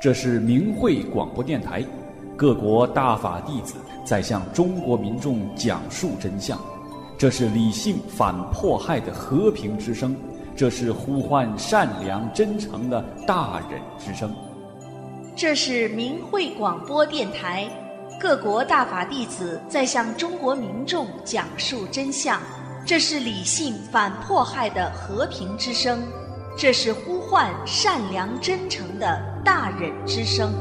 这是明慧广播电台，各国大法弟子在向中国民众讲述真相。这是理性反迫害的和平之声，这是呼唤善良真诚的大忍之声。 这是明慧广播电台，各国大法弟子在向中国民众讲述真相。这是理性反迫害的和平之声，这是呼唤善良真诚的大忍之声。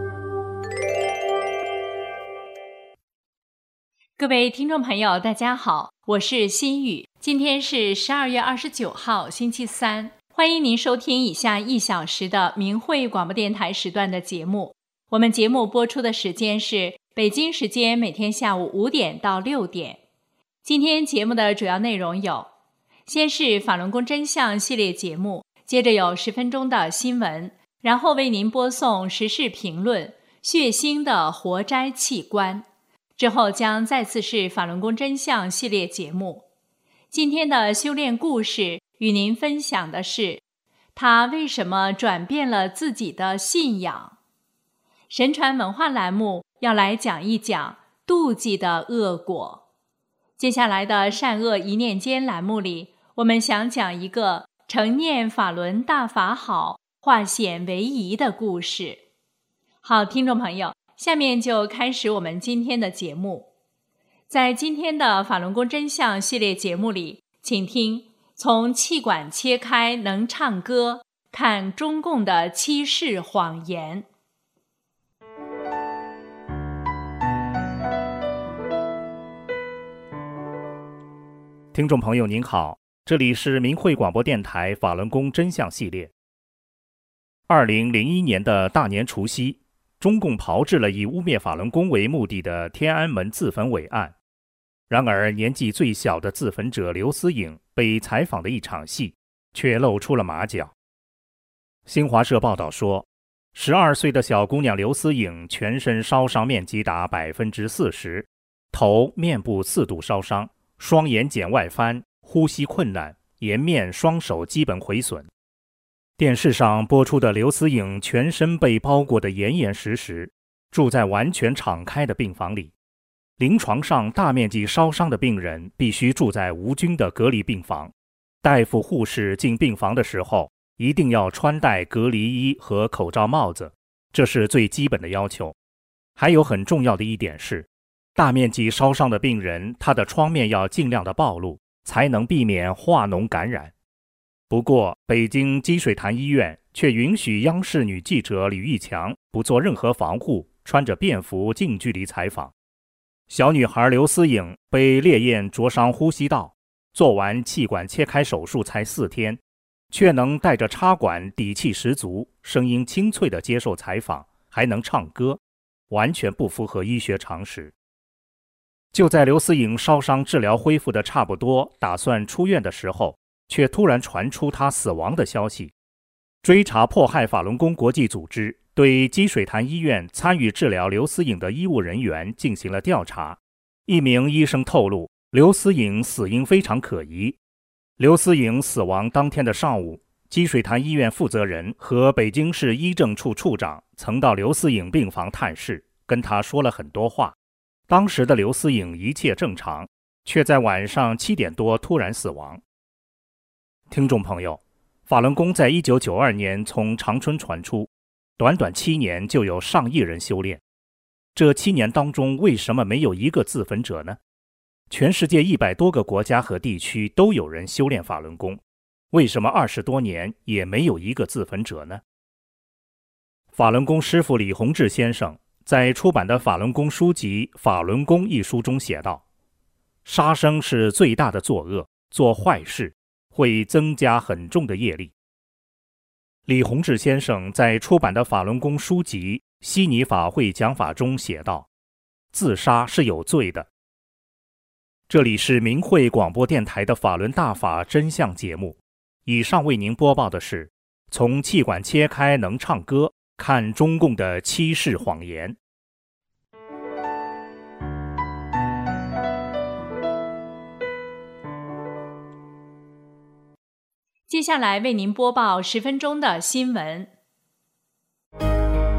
各位听众朋友大家好，我是心雨，今天是12月29号星期三，欢迎您收听以下1小时的明慧广播电台时段的节目。我们节目播出的时间是北京时间每天下午5点到6点。今天节目的主要内容有：先是法轮功真相系列节目，接着有10分钟的新闻，然后为您播送时事评论、血腥的活摘器官，之后将再次是法轮功真相系列节目。今天的修炼故事与您分享的是，他为什么转变了自己的信仰。神传文化栏目要来讲一讲妒忌的恶果。接下来的善恶一念间栏目里，我们想讲一个承念法轮大法好，化险为夷的故事。好，听众朋友，下面就开始我们今天的节目。在今天的法轮功真相系列节目里，请听从气管切开能唱歌，看中共的欺世谎言。 听众朋友您好，这里是明慧广播电台法轮功真相系列。2001年的大年除夕，中共炮制了以污蔑法轮功为目的的天安门自焚伪案。然而年纪最小的自焚者刘思颖被采访的一场戏却露出了马脚。新华社报道说，12岁的小姑娘刘思颖全身烧伤面积达 40%， 头面部4度烧伤，双眼睑外翻，呼吸困难，颜面双手基本毁损。电视上播出的刘思颖全身被包裹得严严实实，住在完全敞开的病房里。临床上大面积烧伤的病人必须住在无菌的隔离病房，大夫护士进病房的时候一定要穿戴隔离衣和口罩帽子，这是最基本的要求。还有很重要的一点是，大面积烧伤的病人，他的创面要尽量的暴露，才能避免化脓感染。不过，北京积水潭医院却允许央视女记者李玉强不做任何防护，穿着便服近距离采访。小女孩刘思颖被烈焰灼伤呼吸道，做完气管切开手术才4天，却能带着插管底气十足，声音清脆地接受采访，还能唱歌，完全不符合医学常识。就在刘思颖烧伤治疗恢复的差不多，打算出院的时候，却突然传出她死亡的消息。追查迫害法轮功国际组织对积水潭医院参与治疗刘思颖的医务人员进行了调查。一名医生透露，刘思颖死因非常可疑。刘思颖死亡当天的上午，积水潭医院负责人和北京市医政处处长曾到刘思颖病房探视，跟他说了很多话。当时的刘思颖一切正常，却在晚上7点多突然死亡。听众朋友，法轮功在1992年从长春传出，短短7年就有上亿人修炼。这7年当中，为什么没有一个自焚者呢？全世界100多个国家和地区都有人修炼法轮功，为什么20多年也没有一个自焚者呢？法轮功师父李洪志先生在出版的法轮功书籍《法轮功》一书中写道，杀生是最大的作恶，做坏事会增加很重的业力。李洪志先生在出版的法轮功书籍《悉尼法会讲法》中写道，自杀是有罪的。这里是明慧广播电台的法轮大法真相节目，以上为您播报的是，从气管切开能唱歌，看中共的欺世谎言。 接下来为您播报10分钟的新闻。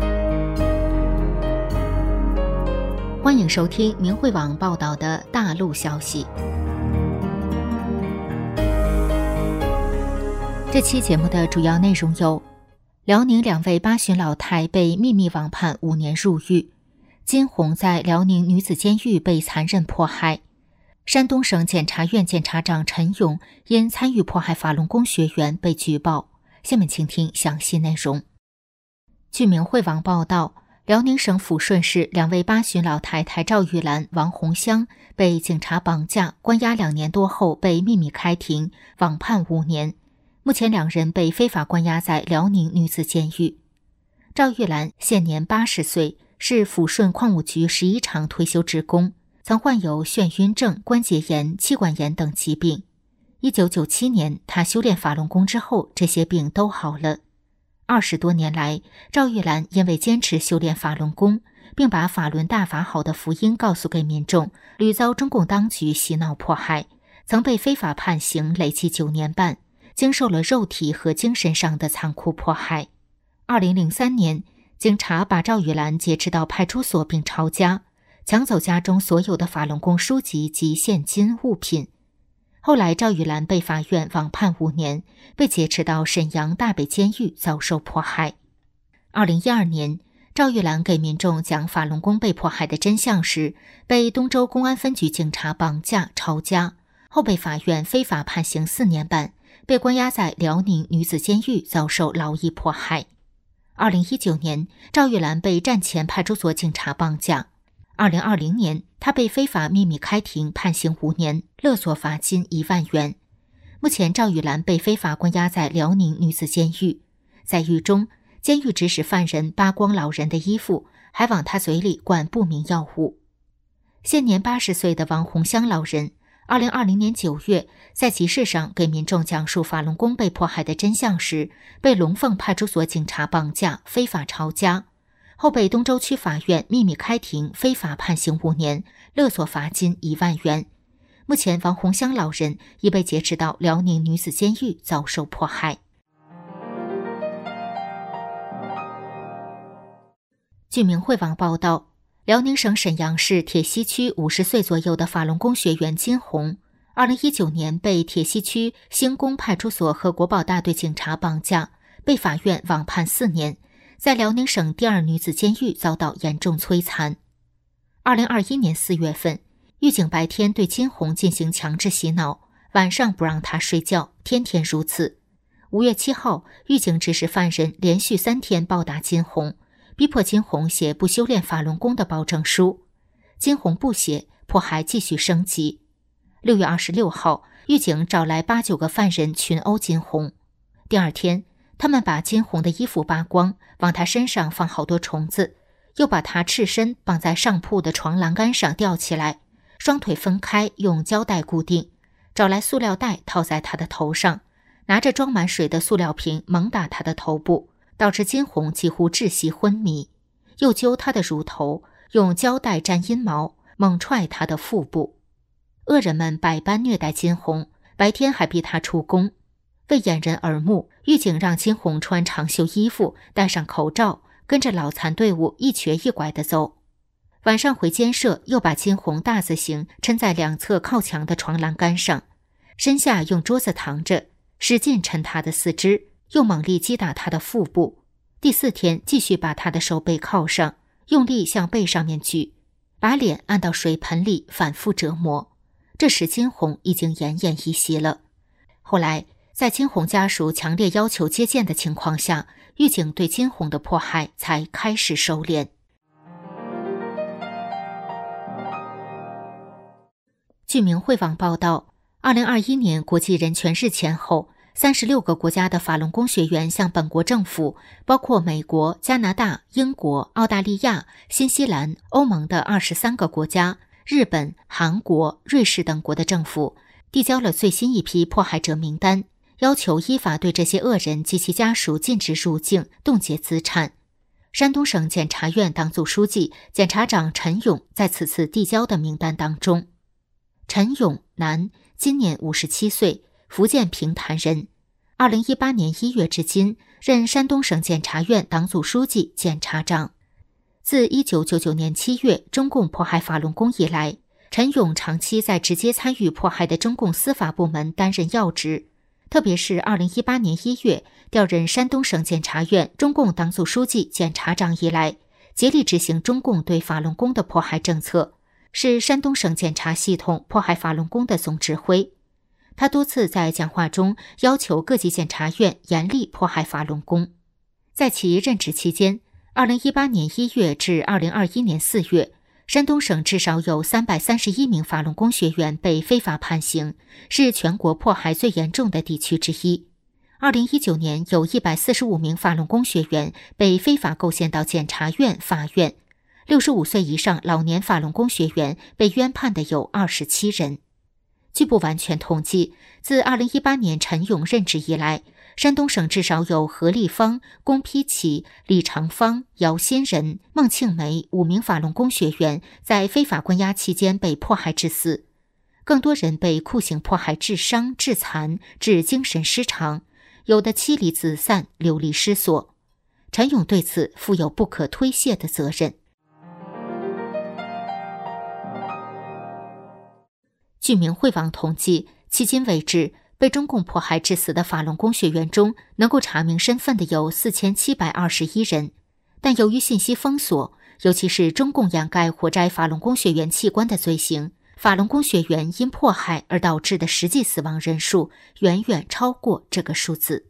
欢迎收听明慧网报道的大陆消息。这期节目的主要内容有：辽宁2位8旬老太被秘密网判5年入狱；金红在辽宁女子监狱被残忍迫害；山东省检察院检察长陈勇因参与迫害法轮功学员被举报。下面请听详细内容。据明慧网报道，辽宁省抚顺市2位8旬老太太赵玉兰、王红香被警察绑架关押2年多后被秘密开庭，网判5年。目前2人被非法关押在辽宁女子监狱。赵玉兰现年80岁，是抚顺矿务局11厂退休职工，曾患有眩晕症、关节炎、气管炎等疾病。1997年，她修炼法轮功之后，这些病都好了。20多年来，赵玉兰因为坚持修炼法轮功，并把法轮大法好的福音告诉给民众，屡遭中共当局洗脑迫害，曾被非法判刑累计9年半，经受了肉体和精神上的残酷迫害。2003年，警察把赵玉兰劫持到派出所并抄家，抢走家中所有的法轮功书籍及现金物品。后来赵玉兰被法院网判5年，被劫持到沈阳大北监狱遭受迫害。2012年，赵玉兰给民众讲法轮功被迫害的真相时，被东州公安分局警察绑架抄家，后被法院非法判刑4年半，被关押在辽宁女子监狱遭受劳役迫害。2019年，赵玉兰被站前派出所警察绑架。2020年，她被非法秘密开庭判刑5年，勒索罚金1万元。目前赵玉兰被非法关押在辽宁女子监狱，在狱中，监狱指使犯人扒光老人的衣服，还往他嘴里灌不明药物。现年80岁的王红香老人2020年9月，在集市上给民众讲述法轮功被迫害的真相时，被龙凤派出所警察绑架，非法抄家，后被东州区法院秘密开庭，非法判刑5年，勒索罚金1万元。目前王红香老人已被劫持到辽宁女子监狱遭受迫害。据明慧网报道，辽宁省沈阳市铁西区50岁左右的法轮功学员金红，2019年被铁西区兴工派出所和国保大队警察绑架，被法院网判4年，在辽宁省第2女子监狱遭到严重摧残。2021年4月份，狱警白天对金红进行强制洗脑，晚上不让她睡觉，天天如此。5月7号，狱警指使犯人连续3天暴打金红，逼迫金红写不修炼法轮功的保证书。金红不写，迫害继续升级。6月26号，狱警找来8、9个犯人群殴金红。第2天，他们把金红的衣服扒光，往他身上放好多虫子，又把他赤身绑在上铺的床栏杆上吊起来，双腿分开用胶带固定，找来塑料袋套在他的头上，拿着装满水的塑料瓶猛打他的头部，导致金红几乎窒息昏迷，又揪他的乳头，用胶带粘阴毛，猛踹他的腹部。恶人们百般虐待金红，白天还逼他出宫。为掩人耳目，狱警让金红穿长袖衣服，戴上口罩，跟着脑残队伍一瘸一拐地走。晚上回监舍，又把金红大字形抻在2侧靠墙的床栏杆上，身下用桌子扛着，使劲抻他的四肢，又猛力击打他的腹部。第4天，继续把他的手背铐上，用力向背上面举，把脸按到水盆里反复折磨。这时金红已经奄奄一息了。后来在金红家属强烈要求接见的情况下，狱警对金红的迫害才开始收敛。据明慧网报道，2021年国际人权日前后，36个国家的法轮功学员向本国政府，包括美国、加拿大、英国、澳大利亚、新西兰、欧盟的23个国家、日本、韩国、瑞士等国的政府，递交了最新一批迫害者名单，要求依法对这些恶人及其家属禁止入境，冻结资产。山东省检察院党组书记、检察长陈勇在此次递交的名单当中。陈勇，男，今年57岁，福建平潭人。2018年1月至今，任山东省检察院党组书记、检察长。 自1999年7月中共迫害法轮功以来，陈勇长期在直接参与迫害的中共司法部门担任要职，特别是2018年1月调任山东省检察院中共党组书记、检察长以来，竭力执行中共对法轮功的迫害政策，是山东省检察系统迫害法轮功的总指挥。他多次在讲话中要求各级检察院严厉迫害法轮功。在其任职期间，2018年1月至2021年4月，山东省至少有331名法轮功学员被非法判刑，是全国迫害最严重的地区之一。2019年有145名法轮功学员被非法构陷到检察院、法院，65岁以上老年法轮功学员被冤判的有27人。据不完全统计，自2018年陈勇任职以来，山东省至少有何立芳、龚丕启、李长芳、姚新仁、孟庆梅5名法轮功学员在非法关押期间被迫害致死，更多人被酷刑迫害致伤、致残、致精神失常，有的妻离子散、流离失所。陈勇对此负有不可推卸的责任。据明慧网统计，迄今为止，被中共迫害致死的法轮功学员中，能够查明身份的有4721人。但由于信息封锁，尤其是中共掩盖活摘法轮功学员器官的罪行，法轮功学员因迫害而导致的实际死亡人数远远超过这个数字。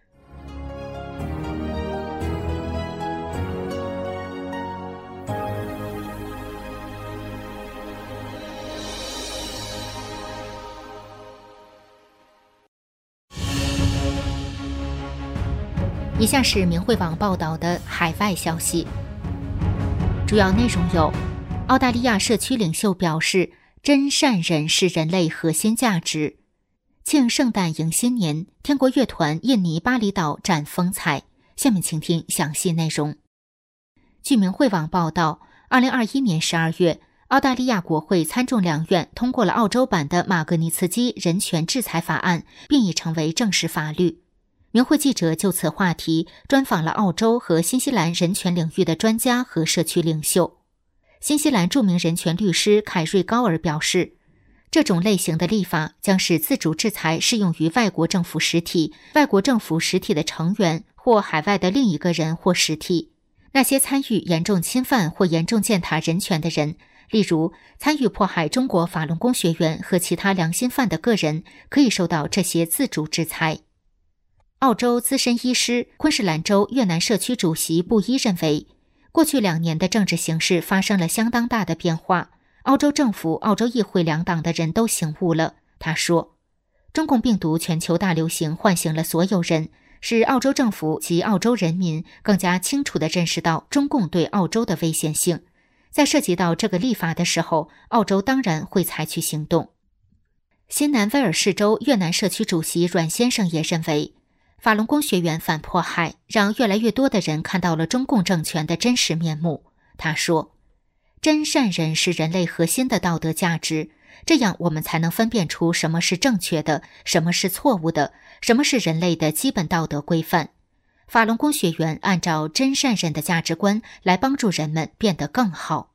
以下是明慧网报道的海外消息，主要内容有：澳大利亚社区领袖表示，真善忍是人类核心价值；庆圣诞迎新年，天国乐团印尼巴厘岛展风采。下面请听详细内容。据明慧网报道，2021年12月，澳大利亚国会参众两院通过了澳洲版的马格尼茨基人权制裁法案，并已成为正式法律。明慧记者就此话题专访了澳洲和新西兰人权领域的专家和社区领袖。新西兰著名人权律师凯瑞高尔表示，这种类型的立法将使自主制裁适用于外国政府实体、外国政府实体的成员或海外的另一个人或实体。那些参与严重侵犯或严重践踏人权的人，例如参与迫害中国法轮功学员和其他良心犯的个人，可以受到这些自主制裁。澳洲资深医师、昆士兰州越南社区主席布伊认为，过去2年的政治形势发生了相当大的变化，澳洲政府、澳洲议会两党的人都醒悟了。他说，中共病毒全球大流行唤醒了所有人，使澳洲政府及澳洲人民更加清楚地认识到中共对澳洲的危险性。在涉及到这个立法的时候，澳洲当然会采取行动。新南威尔士州越南社区主席阮先生也认为，法轮功学员反迫害让越来越多的人看到了中共政权的真实面目。他说，真善忍是人类核心的道德价值，这样我们才能分辨出什么是正确的，什么是错误的，什么是人类的基本道德规范。法轮功学员按照真善忍的价值观来帮助人们变得更好。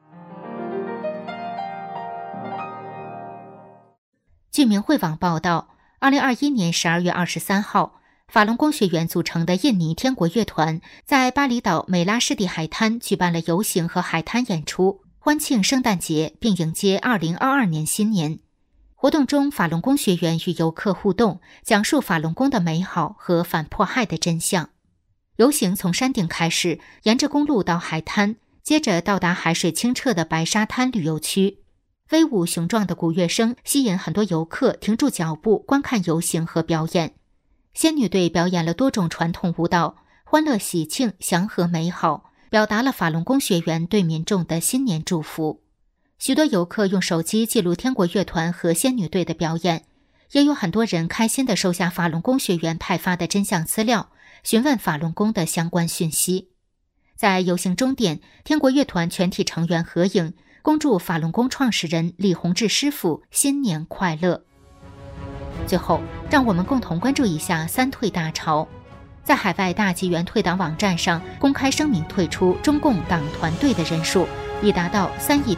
据明慧网报道，2021年12月23号，法轮功学员组成的印尼天国乐团在巴厘岛美拉湿地海滩举办了游行和海滩演出，欢庆圣诞节并迎接2022年新年。活动中，法轮功学员与游客互动，讲述法轮功的美好和反迫害的真相。游行从山顶开始，沿着公路到海滩，接着到达海水清澈的白沙滩旅游区。威武雄壮的鼓乐声吸引很多游客停住脚步观看游行和表演。仙女队表演了多种传统舞蹈，欢乐喜庆，祥和美好，表达了法轮功学员对民众的新年祝福。许多游客用手机记录天国乐团和仙女队的表演，也有很多人开心地收下法轮功学员派发的真相资料，询问法轮功的相关讯息。在游行终点，天国乐团全体成员合影，恭祝法轮功创始人李洪志师傅新年快乐。最后，让我们共同关注一下三退大潮。 在海外大纪元退党网站上公开声明退出中共党团队的人数已达到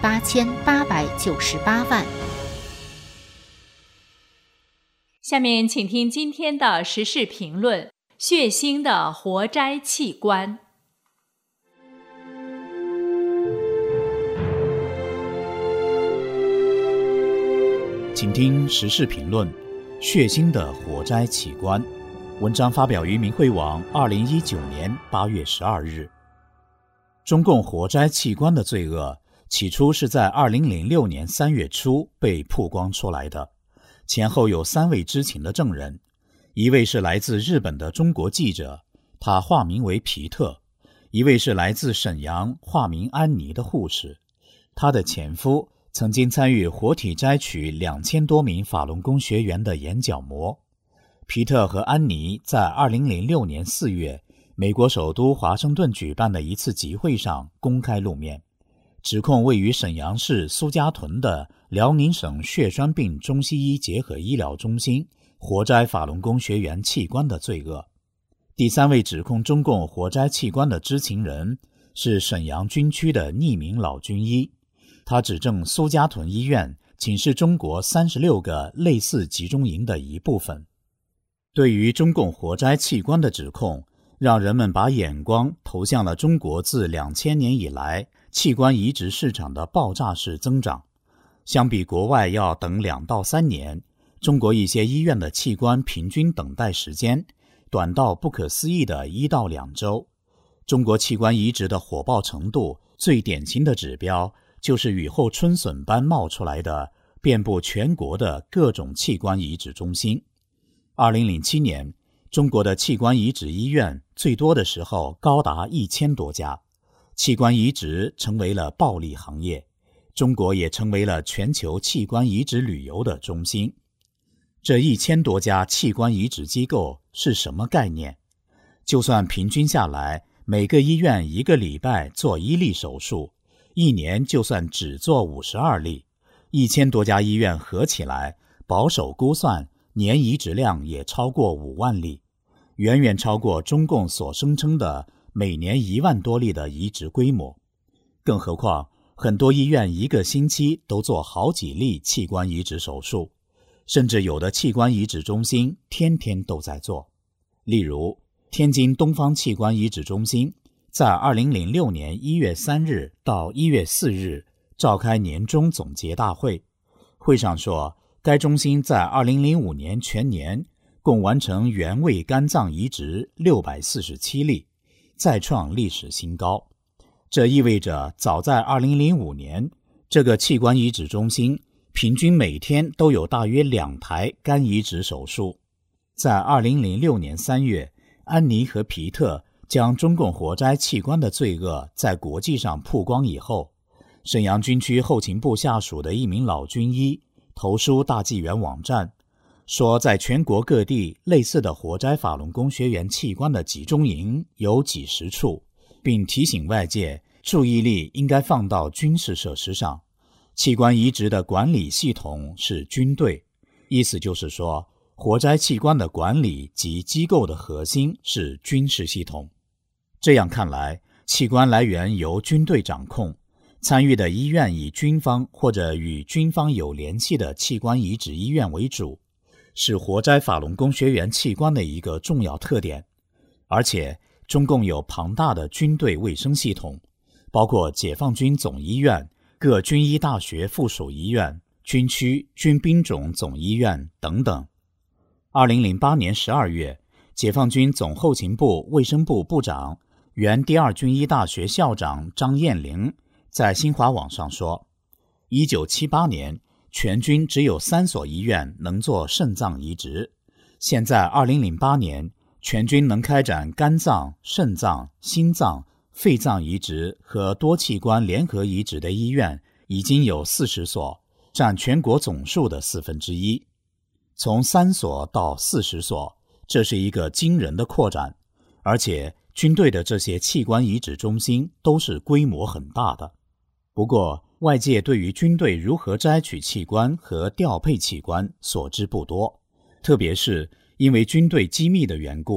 3.8898万。 下面请听今天的时事评论：血腥的活摘器官。 请听时事评论：血腥的活摘器官。文章发表于明慧网2019年8月12日。中共活摘器官的罪恶起初是在2006年3月初被曝光出来的，前后有3位知情的证人，一位是来自日本的中国记者，他化名为皮特；一位是来自沈阳化名安妮的护士，她的前夫曾经参与活体摘取2000多名法轮功学员的眼角膜。皮特和安妮在2006年4月美国首都华盛顿举办的一次集会上公开露面，指控位于沈阳市苏家屯的辽宁省血栓病中西医结合医疗中心活摘法轮功学员器官的罪恶。第3位指控中共活摘器官的知情人是沈阳军区的匿名老军医，他指证苏家屯医院仅是中国36个类似集中营的一部分。对于中共活摘器官的指控，让人们把眼光投向了中国自2000年以来器官移植市场的爆炸式增长。相比国外要等2到3年，中国一些医院的器官平均等待时间短到不可思议的1到2周。中国器官移植的火爆程度最典型的指标就是雨后春笋般冒出来的遍布全国的各种器官移植中心。2007年，中国的器官移植医院最多的时候高达1000多家，器官移植成为了暴利行业，中国也成为了全球器官移植旅游的中心。这1000多家器官移植机构是什么概念？就算平均下来，每个医院1个礼拜做1例手术，一年就算只做52例，1000多家医院合起来，保守估算年移植量也超过5万例，远远超过中共所声称的每年1万多例的移植规模。更何况，很多医院1个星期都做好几例器官移植手术，甚至有的器官移植中心天天都在做。例如，天津东方器官移植中心在2006年1月3日到1月4日召开年终总结大会，会上说，该中心在2005年全年共完成原位肝脏移植647例，再创历史新高。这意味着早在2005年，这个器官移植中心平均每天都有大约2台肝移植手术。在2006年3月，安妮和皮特将中共活摘器官的罪恶在国际上曝光以后，沈阳军区后勤部下属的一名老军医投书大纪元网站，说在全国各地类似的活摘法轮功学员器官的集中营有几十处，并提醒外界注意力应该放到军事设施上。器官移植的管理系统是军队，意思就是说，活摘器官的管理及机构的核心是军事系统。这样看来，器官来源由军队掌控，参与的医院以军方或者与军方有联系的器官移植医院为主，是活摘法轮功学员器官的一个重要特点。而且，中共有庞大的军队卫生系统，包括解放军总医院、各军医大学附属医院、军区军兵种总医院等等。2008年12月，解放军总后勤部卫生部部长、原第2军医大学校长张彦玲在新华网上说，1978年全军只有3所医院能做肾脏移植，现在2008年全军能开展肝脏、肾脏、心脏、肺脏移植和多器官联合移植的医院已经有40所，占全国总数的1/4。从3所到40所，这是一个惊人的扩展，而且军队的这些器官移植中心都是规模很大的。不过，外界对于军队如何摘取器官和调配器官所知不多，特别是因为军队机密的缘故，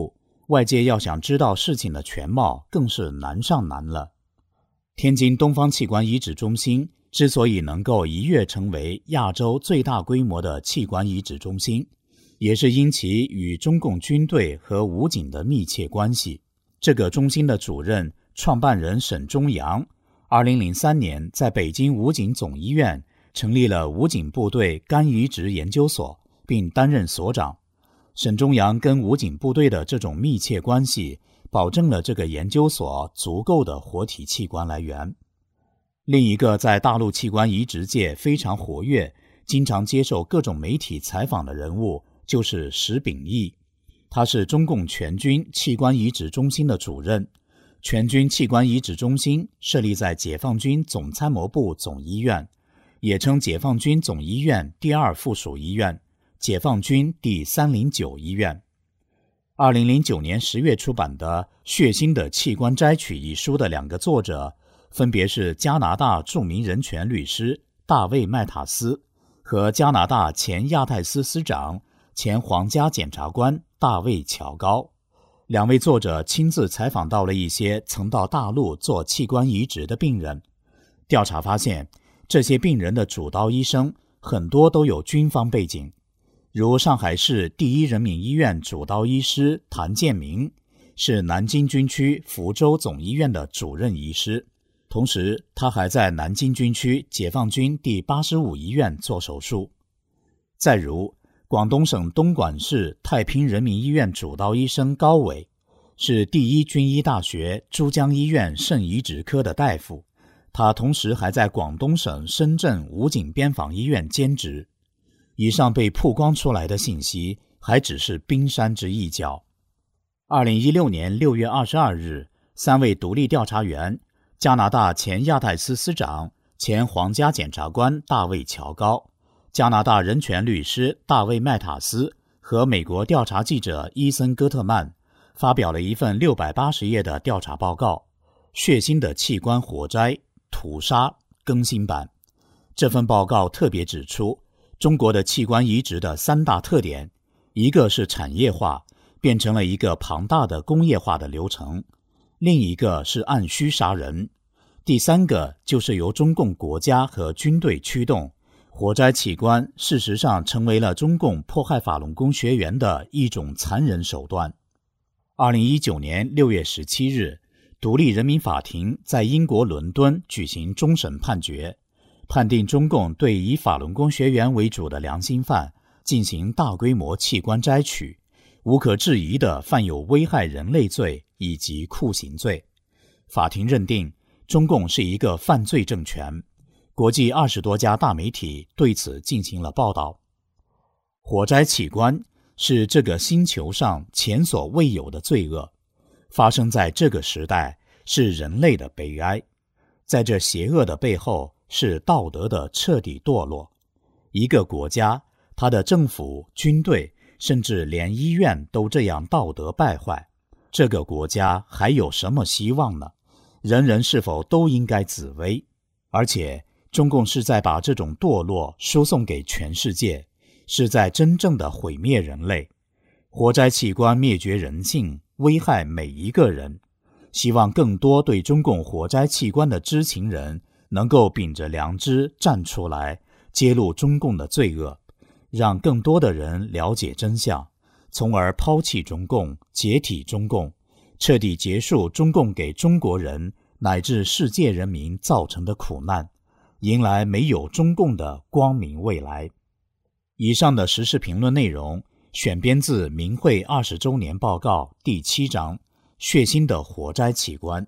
外界要想知道事情的全貌，更是难上难了。天津东方器官移植中心之所以能够一跃成为亚洲最大规模的器官移植中心，也是因其与中共军队和武警的密切关系。这个中心的主任、创办人沈忠阳2003年在北京武警总医院成立了武警部队肝移植研究所，并担任所长。沈忠阳跟武警部队的这种密切关系，保证了这个研究所足够的活体器官来源。另一个在大陆器官移植界非常活跃、经常接受各种媒体采访的人物，就是石秉义。他是中共全军器官移植中心的主任。全军器官移植中心设立在解放军总参谋部总医院，也称解放军总医院第2附属医院、解放军第309医院。2009年10月出版的《血腥的器官摘取》一书的2个作者，分别是加拿大著名人权律师大卫·麦塔斯和加拿大前亚太司司长、前皇家检察官大卫·乔高。2位作者亲自采访到了一些曾到大陆做器官移植的病人，调查发现，这些病人的主刀医生很多都有军方背景，如上海市第一人民医院主刀医师谭建明，是南京军区福州总医院的主任医师，同时他还在南京军区解放军第85医院做手术。再如广东省东莞市太平人民医院主刀医生高伟，是第一军医大学珠江医院肾移植科的大夫，他同时还在广东省深圳武警边防医院兼职。以上被曝光出来的信息还只是冰山之一角。2016年6月22日，3位独立调查员，加拿大前亚太司司长、前皇家检察官大卫·乔高，加拿大人权律师大卫·麦塔斯和美国调查记者伊森·戈特曼发表了一份680页的调查报告《血腥的器官活摘屠杀》更新版。这份报告特别指出，中国的器官移植的3大特点，一个是产业化，变成了一个庞大的工业化的流程；另一个是按需杀人；第3个就是由中共国家和军队驱动。活摘器官事实上成为了中共迫害法轮功学员的一种残忍手段。2019年6月17日，独立人民法庭在英国伦敦举行终审判决，判定中共对以法轮功学员为主的良心犯进行大规模器官摘取，无可置疑地犯有危害人类罪以及酷刑罪。法庭认定中共是一个犯罪政权，国际20多家大媒体对此进行了报道。活摘器官是这个星球上前所未有的罪恶，发生在这个时代是人类的悲哀，在这邪恶的背后是道德的彻底堕落。一个国家，它的政府、军队，甚至连医院都这样道德败坏，这个国家还有什么希望呢？人人是否都应该自危？而且中共是在把这种堕落输送给全世界，是在真正的毁灭人类。活摘器官灭绝人性，危害每一个人。希望更多对中共活摘器官的知情人能够秉着良知站出来，揭露中共的罪恶，让更多的人了解真相，从而抛弃中共，解体中共，彻底结束中共给中国人乃至世界人民造成的苦难，迎来没有中共的光明未来。以上的时事评论内容选编自明慧20周年报告第7章，血腥的活摘器官。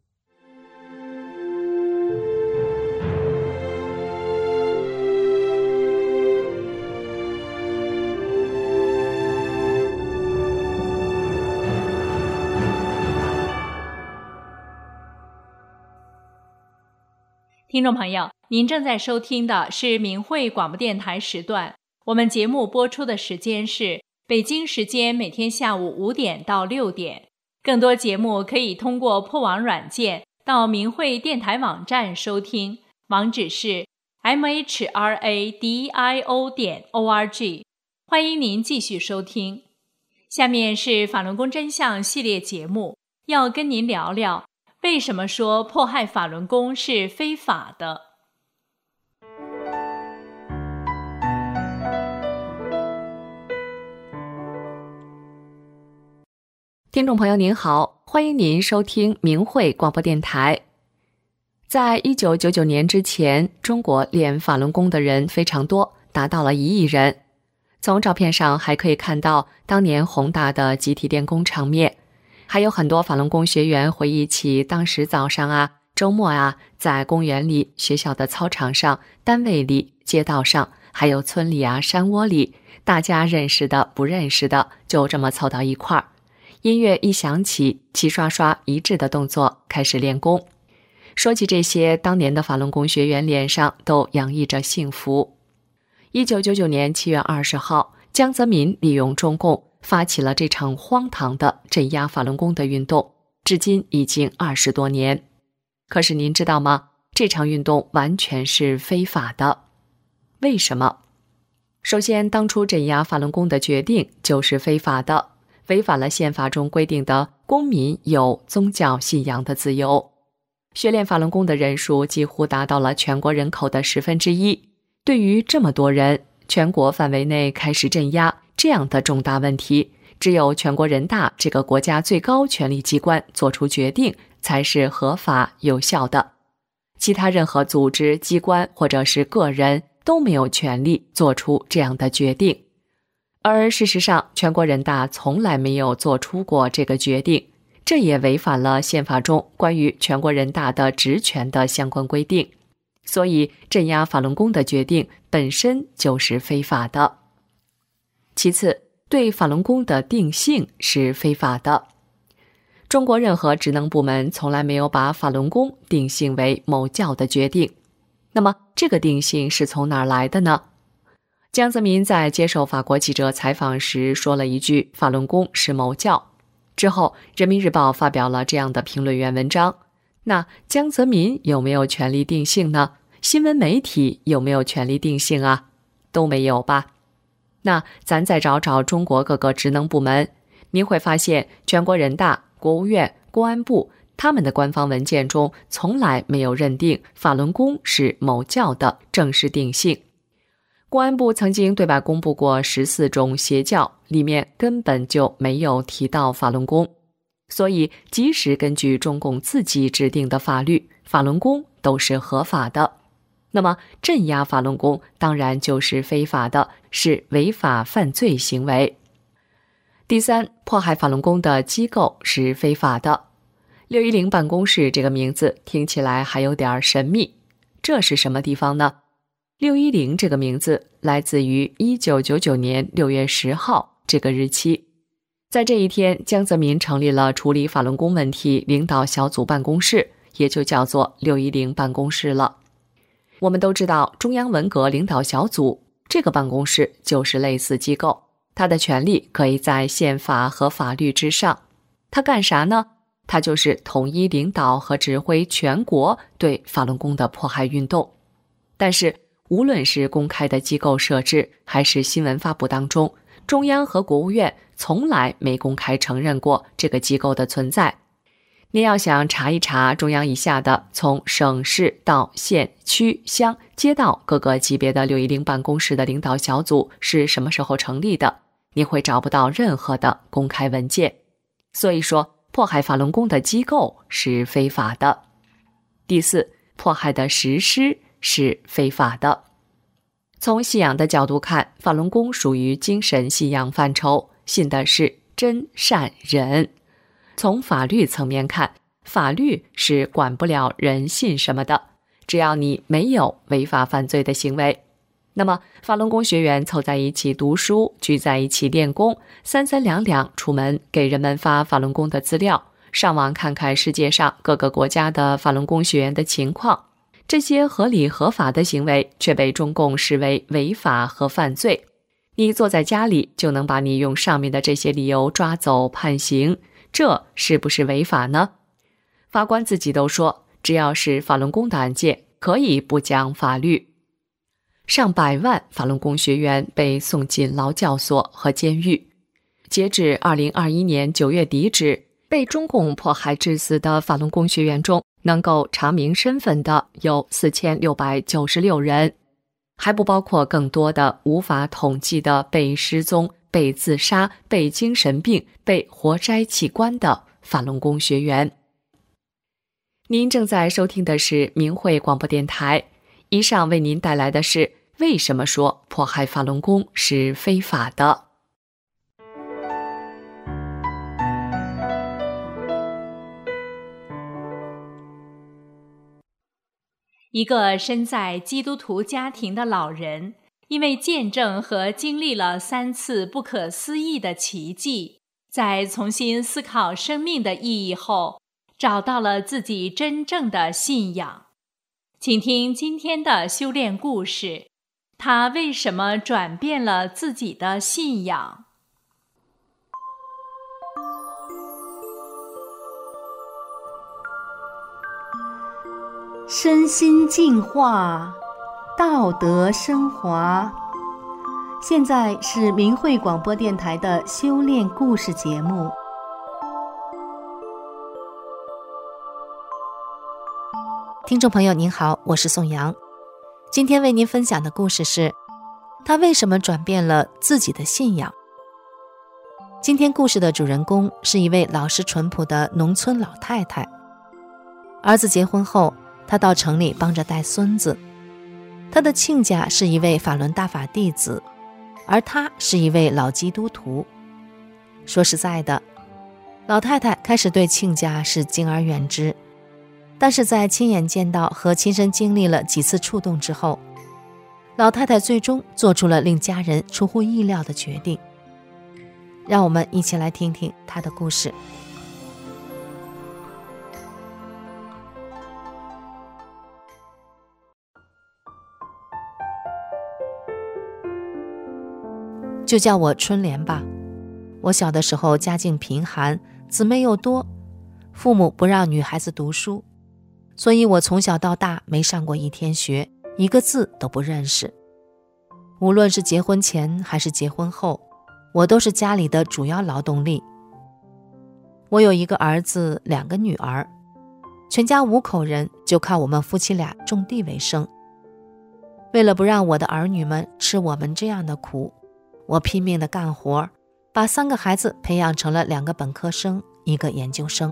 听众朋友，您正在收听的是明慧广播电台时段，我们节目播出的时间是北京时间每天下午5点到6点。更多节目可以通过破网软件到明慧电台网站收听，网址是 mhradio.org。欢迎您继续收听。 下面是法轮功真相系列节目，要跟您聊聊为什么说迫害法轮功是非法的。 听众朋友您好，欢迎您收听明慧广播电台。在1999年之前，中国练法轮功的人非常多，达到了1亿人。从照片上还可以看到当年宏大的集体练功场面，还有很多法轮功学员回忆起当时早上周末在公园里、学校的操场上、单位里、街道上，还有村里山窝里，大家认识的、不认识的，就这么凑到一块儿。音乐一响起，齐刷刷一致的动作开始练功。说起这些，当年的法轮功学员脸上都洋溢着幸福。1999年7月20号，江泽民利用中共发起了这场荒唐的镇压法轮功的运动，至今已经20多年。可是您知道吗？这场运动完全是非法的。为什么？首先，当初镇压法轮功的决定就是非法的，违反了宪法中规定的公民有宗教信仰的自由。学练法轮功的人数几乎达到了全国人口的1/10。对于这么多人，全国范围内开始镇压这样的重大问题，只有全国人大这个国家最高权力机关做出决定才是合法有效的。其他任何组织、机关或者是个人都没有权利做出这样的决定。而事实上，全国人大从来没有做出过这个决定，这也违反了宪法中关于全国人大的职权的相关规定。所以，镇压法轮功的决定本身就是非法的。其次，对法轮功的定性是非法的。中国任何职能部门从来没有把法轮功定性为某教的决定。那么，这个定性是从哪儿来的呢？江泽民在接受法国记者采访时说了一句法轮功是某教，之后人民日报发表了这样的评论员文章。那江泽民有没有权利定性呢？新闻媒体有没有权利定性都没有吧。那咱再找找中国各个职能部门，您会发现全国人大、国务院、公安部他们的官方文件中从来没有认定法轮功是某教的正式定性。公安部曾经对外公布过14种邪教，里面根本就没有提到法轮功。所以，即使根据中共自己制定的法律，法轮功都是合法的。那么，镇压法轮功当然就是非法的，是违法犯罪行为。第三，迫害法轮功的机构是非法的。610办公室这个名字听起来还有点神秘，这是什么地方呢？610这个名字来自于1999年6月10号这个日期。在这一天，江泽民成立了处理法轮功问题领导小组办公室，也就叫做610办公室了。我们都知道，中央文革领导小组这个办公室就是类似机构，它的权力可以在宪法和法律之上。它干啥呢？它就是统一领导和指挥全国对法轮功的迫害运动。但是，无论是公开的机构设置，还是新闻发布当中，中央和国务院从来没公开承认过这个机构的存在。您要想查一查中央以下的从省市到县区乡街道各个级别的610办公室的领导小组是什么时候成立的，您会找不到任何的公开文件。所以说，迫害法轮功的机构是非法的。第四，迫害的实施是非法的。从信仰的角度看，法轮功属于精神信仰范畴，信的是真善忍。从法律层面看，法律是管不了人信什么的，只要你没有违法犯罪的行为。那么法轮功学员凑在一起读书，聚在一起练功，三三两两出门给人们发法轮功的资料，上网看看世界上各个国家的法轮功学员的情况，这些合理合法的行为却被中共视为违法和犯罪。你坐在家里就能把你用上面的这些理由抓走判刑，这是不是违法呢？法官自己都说，只要是法轮功的案件，可以不讲法律。上百万法轮功学员被送进劳教所和监狱。 截至2021年9月底止，被中共迫害致死的法轮功学员中，能够查明身份的有4696人，还不包括更多的无法统计的被失踪、被自杀、被精神病、被活摘器官的法轮功学员。您正在收听的是明慧广播电台，以上为您带来的是为什么说迫害法轮功是非法的。 一个身在基督徒家庭的老人，因为见证和经历了3次不可思议的奇迹，在重新思考生命的意义后，找到了自己真正的信仰。请听今天的修炼故事，他为什么转变了自己的信仰？ 身心净化，道德升华。现在是明慧广播电台的修炼故事节目。 听众朋友您好，我是宋阳。今天为您分享的故事是他为什么转变了自己的信仰。今天故事的主人公是一位老实淳朴的农村老太太。儿子结婚后，她到城里帮着带孙子。她的亲家是一位法轮大法弟子，而她是一位老基督徒。说实在的，老太太开始对亲家是敬而远之，但是在亲眼见到和亲身经历了几次触动之后，老太太最终做出了令家人出乎意料的决定。让我们一起来听听她的故事。就叫我春莲吧。我小的时候家境贫寒，姊妹又多，父母不让女孩子读书，所以我从小到大没上过一天学，一个字都不认识。无论是结婚前还是结婚后，我都是家里的主要劳动力。我有一个儿子，2个女儿，全家5口人就靠我们夫妻俩种地为生。为了不让我的儿女们吃我们这样的苦，我拼命地干活，把3个孩子培养成了2个本科生，1个研究生。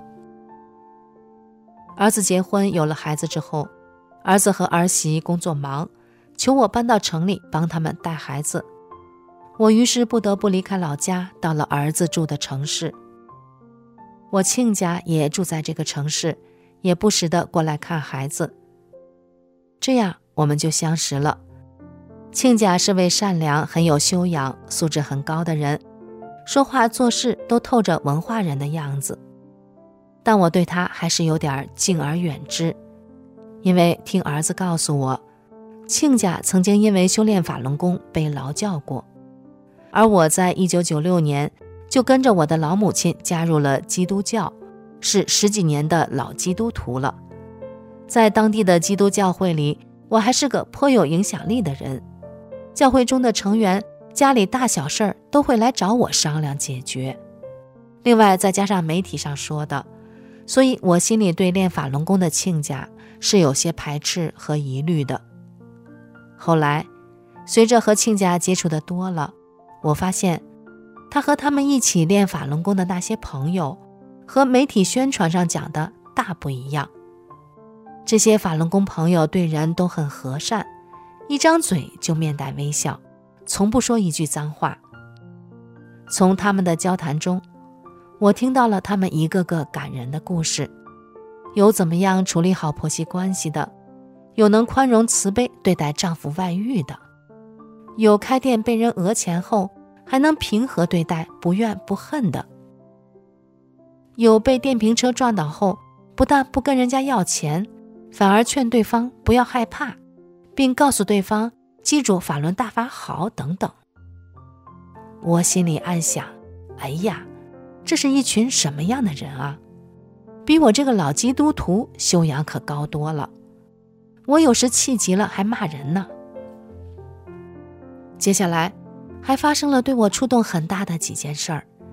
儿子结婚有了孩子之后，儿子和儿媳工作忙，求我搬到城里帮他们带孩子。我于是不得不离开老家，到了儿子住的城市。我亲家也住在这个城市，也不时地过来看孩子。这样我们就相识了。亲家是位善良、很有修养、素质很高的人，说话做事都透着文化人的样子。但我对他还是有点敬而远之，因为听儿子告诉我，亲家曾经因为修炼法轮功被劳教过，而我在1996年就跟着我的老母亲加入了基督教，是10几年的老基督徒了。在当地的基督教会里，我还是个颇有影响力的人。教会中的成员家里大小事儿都会来找我商量解决。另外再加上媒体上说的，所以我心里对练法轮功的亲家是有些排斥和疑虑的。后来随着和亲家接触的多了，我发现他和他们一起练法轮功的那些朋友和媒体宣传上讲的大不一样。这些法轮功朋友对人都很和善，一张嘴就面带微笑，从不说一句脏话。从他们的交谈中，我听到了他们一个个感人的故事，有怎么样处理好婆媳关系的，有能宽容慈悲对待丈夫外遇的，有开店被人讹钱后还能平和对待不怨不恨的，有被电瓶车撞倒后不但不跟人家要钱，反而劝对方不要害怕，并告诉对方记住法轮大法好等等。我心里暗想，哎呀，这是一群什么样的人啊，比我这个老基督徒修养可高多了。我有时气急了还骂人呢。接下来还发生了对我触动很大的几件事儿，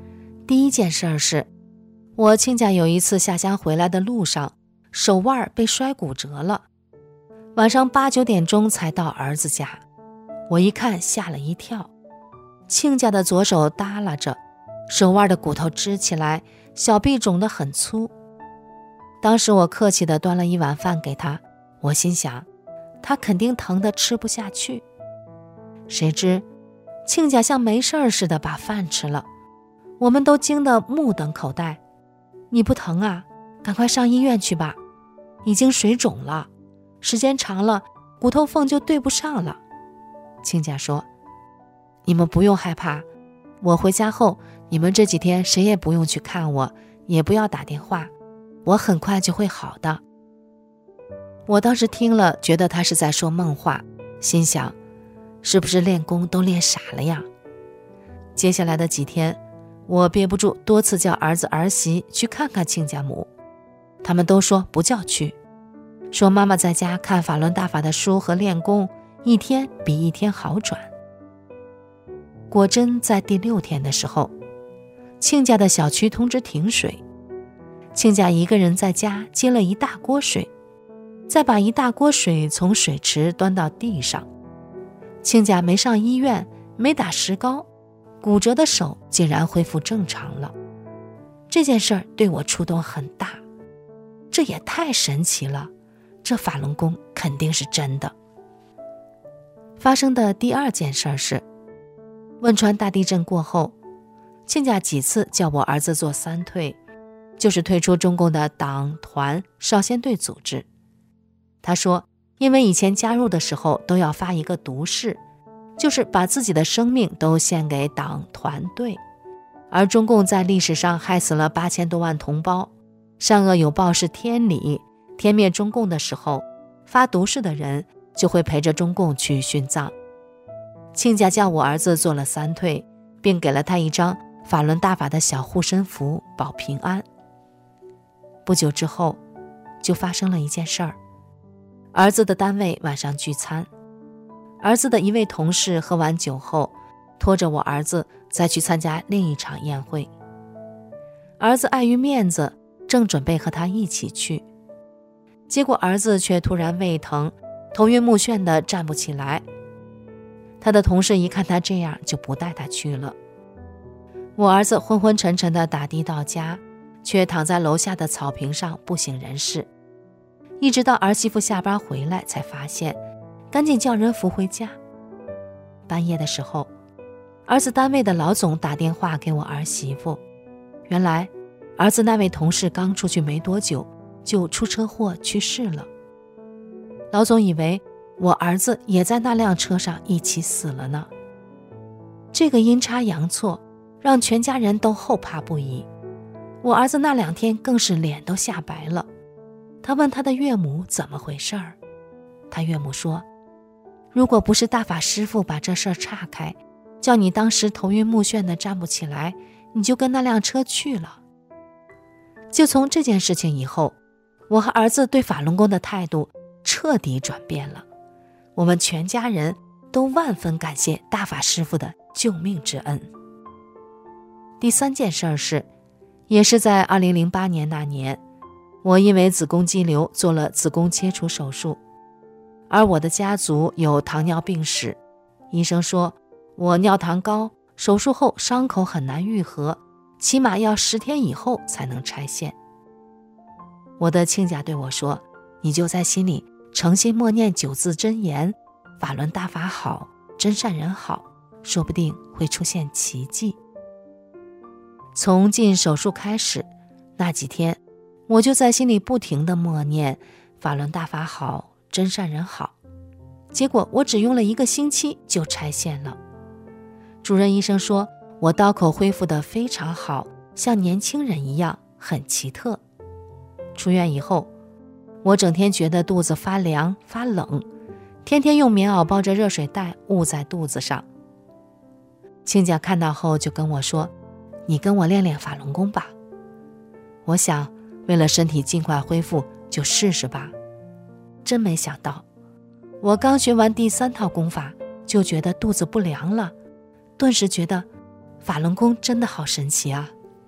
第一件事是，我亲家有一次下乡回来的路上，手腕被摔骨折了，晚上8、9点钟才到儿子家。我一看吓了一跳，亲家的左手耷拉着，手腕的骨头支起来，小臂肿得很粗。当时我客气地端了一碗饭给他，我心想他肯定疼得吃不下去。谁知亲家像没事似的把饭吃了，我们都惊得目瞪口呆。你不疼啊？赶快上医院去吧，已经水肿了，时间长了骨头缝就对不上了。亲家说，你们不用害怕，我回家后你们这几天谁也不用去看我，也不要打电话，我很快就会好的。我当时听了觉得他是在说梦话，心想是不是练功都练傻了呀？接下来的几天，我憋不住多次叫儿子儿媳去看看亲家母，他们都说不叫去，说妈妈在家看法轮大法的书和练功，一天比一天好转。果真在第6天的时候，亲家的小区通知停水，亲家一个人在家接了一大锅水，再把一大锅水从水池端到地上。亲家没上医院，没打石膏，骨折的手竟然恢复正常了。这件事儿对我触动很大，这也太神奇了，这法轮功肯定是真的。发生的第2件事是，汶川大地震过后，亲家几次叫我儿子做3退，就是退出中共的党团少先队组织。他说因为以前加入的时候都要发一个毒誓，就是把自己的生命都献给党团队，而中共在历史上害死了8000多万同胞，善恶有报是天理，天灭中共的时候，发毒誓的人就会陪着中共去殉葬。亲家叫我儿子做了3退，并给了他一张法轮大法的小护身符保平安。不久之后就发生了一件事儿，儿子的单位晚上聚餐，儿子的一位同事喝完酒后拖着我儿子再去参加另一场宴会，儿子碍于面子正准备和他一起去，结果儿子却突然胃疼，头晕目眩地站不起来。他的同事一看他这样就不带他去了。我儿子昏昏沉沉地打的到家，却躺在楼下的草坪上不省人事，一直到儿媳妇下班回来才发现，赶紧叫人扶回家。半夜的时候，儿子单位的老总打电话给我儿媳妇，原来儿子那位同事刚出去没多久就出车祸去世了。老总以为我儿子也在那辆车上一起死了呢。这个阴差阳错让全家人都后怕不已，我儿子那2天更是脸都吓白了。他问他的岳母怎么回事儿，他岳母说，如果不是大法师父把这事儿岔开，叫你当时头晕目眩的站不起来，你就跟那辆车去了。就从这件事情以后，我和儿子对法轮功的态度彻底转变了，我们全家人都万分感谢大法师父的救命之恩。第3件事是，也是在2008年那年，我因为子宫肌瘤做了子宫切除手术，而我的家族有糖尿病史，医生说我尿糖高，手术后伤口很难愈合，起码要10天以后才能拆线。我的亲家对我说，你就在心里诚心默念9字真言，法轮大法好，真善人好，说不定会出现奇迹。从进手术开始，那几天我就在心里不停地默念法轮大法好，真善人好。结果我只用了1个星期就拆线了。主任医生说我刀口恢复得非常好，像年轻人一样，很奇特。出院以后，我整天觉得肚子发凉发冷，天天用棉袄包着热水袋捂在肚子上。亲家看到后就跟我说，你跟我练练法轮功吧。我想为了身体尽快恢复，就试试吧。真没想到，我刚学完第3套功法就觉得肚子不凉了，顿时觉得法轮功真的好神奇啊。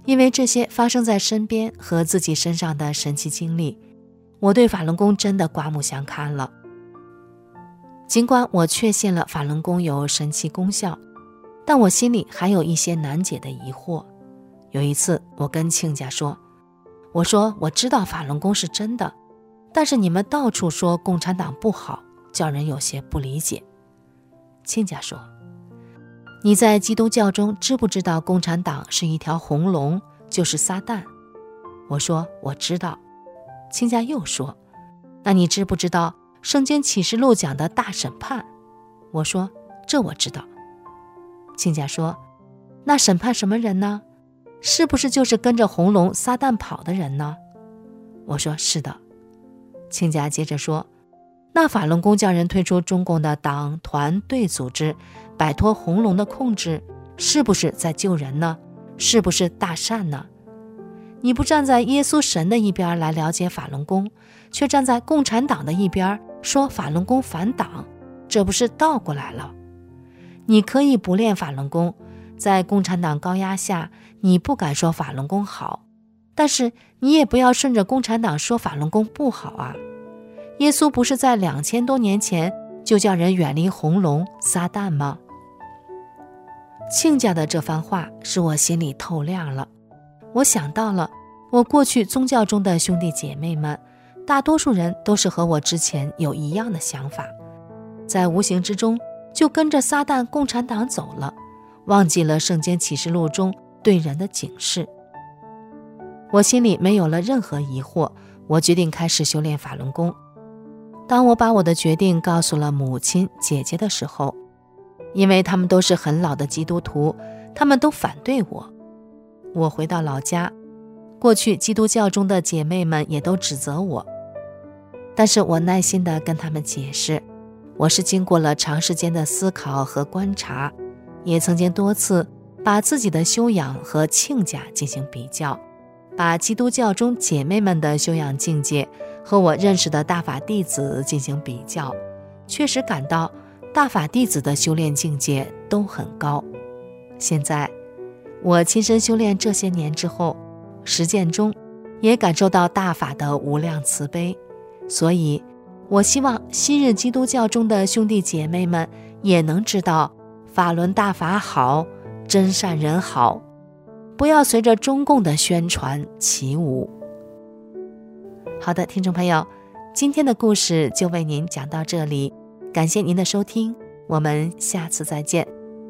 因为这些发生在身边和自己身上的神奇经历，我对法轮功真的刮目相看了。尽管我确信了法轮功有神奇功效，但我心里还有一些难解的疑惑。有一次我跟亲家说，我说我知道法轮功是真的，但是你们到处说共产党不好，叫人有些不理解。亲家说，你在基督教中知不知道共产党是一条红龙，就是撒旦？我说我知道。亲家又说，那你知不知道圣经启示录讲的大审判？我说这我知道。亲家说，那审判什么人呢？是不是就是跟着红龙撒旦跑的人呢？我说是的。亲家接着说，那法轮功叫人退出中共的党团队组织，摆脱红龙的控制，是不是在救人呢？是不是大善呢？你不站在耶稣神的一边来了解法轮功，却站在共产党的一边说法轮功反党，这不是倒过来了？你可以不练法轮功，在共产党高压下，你不敢说法轮功好，但是你也不要顺着共产党说法轮功不好啊。耶稣不是在2000多年前就叫人远离红龙撒旦吗？亲家的这番话使我心里透亮了。我想到了我过去宗教中的兄弟姐妹们，大多数人都是和我之前有一样的想法，在无形之中就跟着撒旦共产党走了，忘记了圣经启示录中对人的警示。我心里没有了任何疑惑，我决定开始修炼法轮功。当我把我的决定告诉了母亲姐姐的时候，因为他们都是很老的基督徒，他们都反对我。我回到老家，过去基督教中的姐妹们也都指责我，但是我耐心地跟他们解释，我是经过了长时间的思考和观察，也曾经多次把自己的修养和亲家进行比较，把基督教中姐妹们的修养境界和我认识的大法弟子进行比较，确实感到大法弟子的修炼境界都很高。现在我亲身修炼这些年之后，实践中也感受到大法的无量慈悲，所以我希望昔日基督教中的兄弟姐妹们也能知道法轮大法好，真善人好，不要随着中共的宣传起舞。好的，听众朋友，今天的故事就为您讲到这里，感谢您的收听，我们下次再见。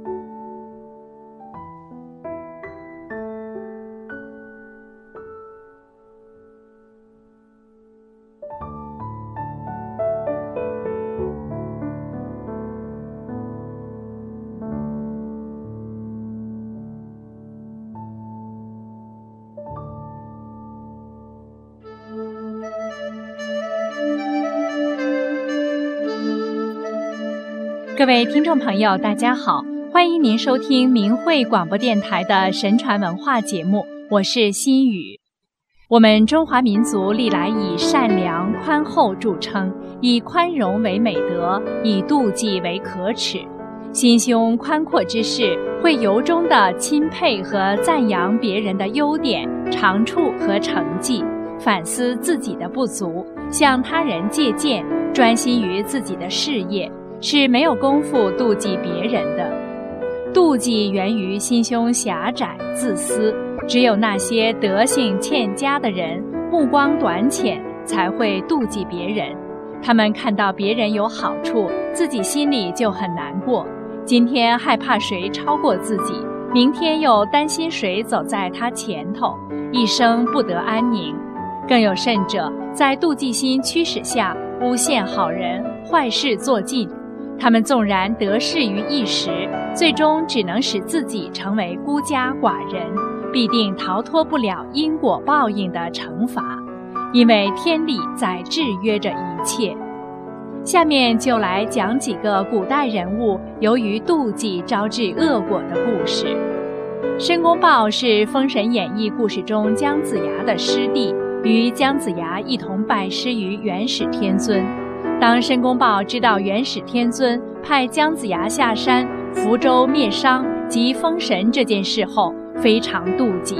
各位听众朋友，大家好，欢迎您收听明慧广播电台的神传文化节目，我是心雨。我们中华民族历来以善良宽厚著称，以宽容为美德，以妒忌为可耻。心胸宽阔之士会由衷地钦佩和赞扬别人的优点、长处和成绩，反思自己的不足，向他人借鉴，专心于自己的事业，是没有功夫妒忌别人的。妒忌源于心胸狭窄、自私，只有那些德行欠佳的人，目光短浅，才会妒忌别人。他们看到别人有好处，自己心里就很难过。今天害怕谁超过自己，明天又担心谁走在他前头，一生不得安宁。更有甚者，在妒忌心驱使下，诬陷好人，坏事做尽。他们纵然得势于一时，最终只能使自己成为孤家寡人，必定逃脱不了因果报应的惩罚，因为天理在制约着一切。下面就来讲几个古代人物由于妒忌招致恶果的故事。申公豹是《封神演义》故事中姜子牙的师弟，与姜子牙一同拜师于元始天尊。当申公豹知道元始天尊派姜子牙下山福州灭商及封神这件事后，非常妒忌，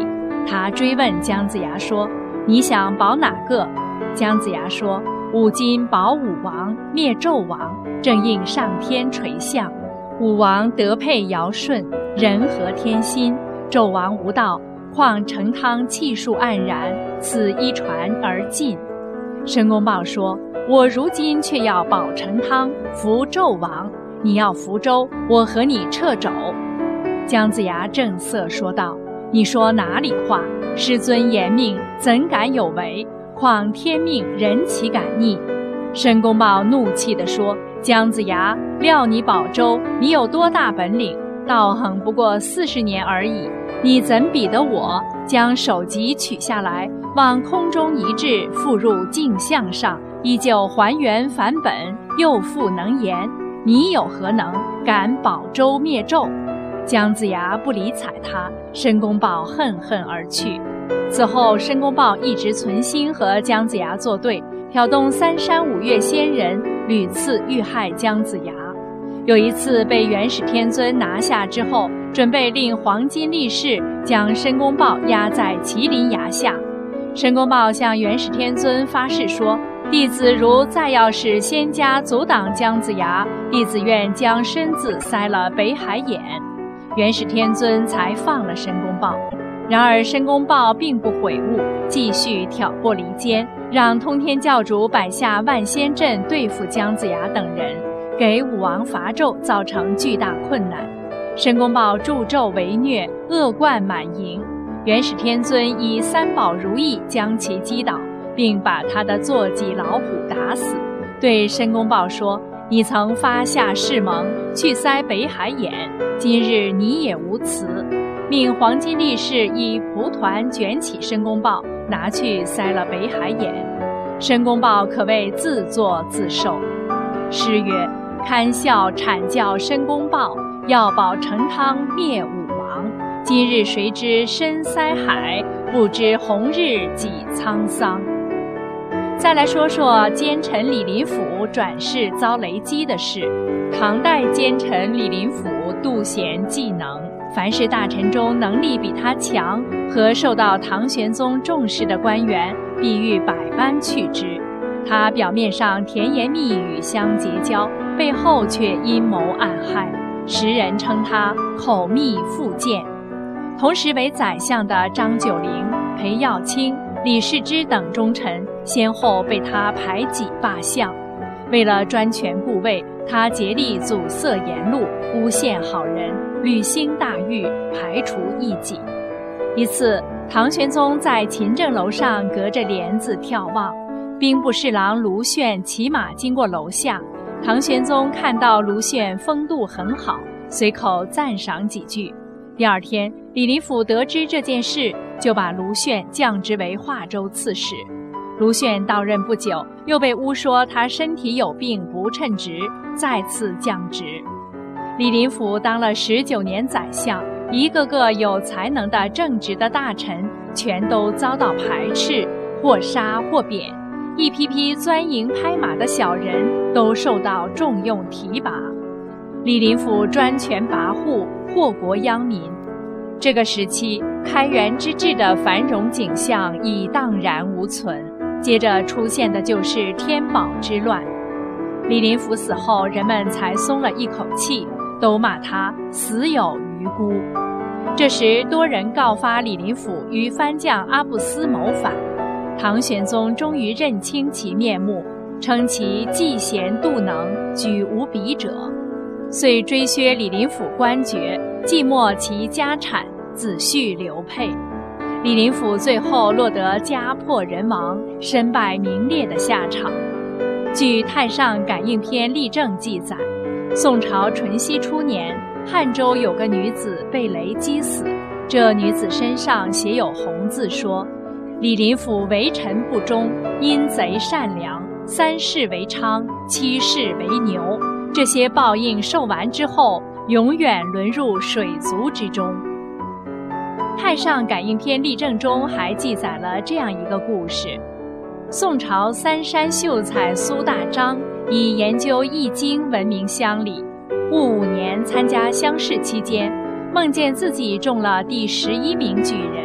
他追问姜子牙说：“你想保哪个？”姜子牙说：“吾今保武王，灭纣王，正应上天垂象。武王德配尧舜，人和天心。纣王无道，况成汤气数黯然，此一传而尽。”申公豹说：“我如今却要保成汤，扶纣王。你要扶周，我和你掣肘。”姜子牙正色说道：“你说哪里话？师尊严命，怎敢有违？况天命，人岂敢逆？”申公豹怒气地说：“姜子牙，料你保周，你有多大本领？道行不过40年而已，你怎比得我？将首级取下来，往空中一掷，复入镜像上，依旧还原返本，又复能言。你有何能？敢保周灭纣？”姜子牙不理睬他，申公豹恨恨而去。此后，申公豹一直存心和姜子牙作对，挑动3山5岳仙人，屡次遇害姜子牙。有一次被元始天尊拿下之后，准备令黄金力士将申公豹压在麒麟崖下。申公豹向元始天尊发誓说：“弟子如再要是仙家阻挡姜子牙，弟子愿将身子塞了北海眼。”元始天尊才放了申公豹。然而申公豹并不悔悟，继续挑拨离间，让通天教主摆下万仙阵对付姜子牙等人，给武王伐纣造成巨大困难。申公豹助纣为虐，恶贯满盈。元始天尊以3宝如意将其击倒，并把他的坐骑老虎打死，对申公豹说：“你曾发下誓盟，去塞北海眼，今日你也无辞。”命黄金力士以蒲团卷起申公豹，拿去塞了北海眼。申公豹可谓自作自受。诗曰：“堪笑阐教申公豹，要保成汤灭武王。今日谁知深塞海，不知红日几沧桑。”再来说说奸臣李林甫转世遭雷击的事。唐代奸臣李林甫妒贤嫉能，凡是大臣中能力比他强和受到唐玄宗重视的官员，必欲百般去之。他表面上甜言蜜语相结交，背后却阴谋暗害，时人称他口蜜腹剑。同时为宰相的张九龄、裴耀卿、李世之等忠臣，先后被他排挤罢相。为了专权固位，他竭力阻塞言路，诬陷好人，屡兴大狱，排除异己。一次，唐玄宗在勤政楼上隔着帘子眺望，兵部侍郎卢铉骑马经过楼下，唐玄宗看到卢铉风度很好，随口赞赏几句。第二天，李林甫得知这件事，就把卢铉降职为华州刺史。卢铉到任不久，又被诬说他身体有病不称职，再次降职。李林甫当了19年宰相，一个个有才能的正直的大臣全都遭到排斥，或杀或贬，一批批钻营拍马的小人都受到重用提拔。李林甫专权跋扈，祸国殃民。这个时期，开元之治的繁荣景象已荡然无存，接着出现的就是天宝之乱。李林甫死后，人们才松了一口气，都骂他死有余辜。这时，多人告发李林甫与藩将阿布斯谋反，唐玄宗终于认清其面目，称其嫉贤妒能，举无比者，遂追削李林甫官爵，既没其家产，子婿流配。李林甫最后落得家破人亡、身败名裂的下场。据《太上感应篇·例证》记载，宋朝淳熙初年，汉州有个女子被雷击死，这女子身上写有红字，说：“李林甫为臣不忠，阴贼善良，3世为娼，7世为牛。这些报应受完之后，永远沦入水族之中。”《太上感应篇·例证》中还记载了这样一个故事：宋朝三山秀才苏大章以研究易经闻名乡里。戊午年参加乡试期间，梦见自己中了第11名举人，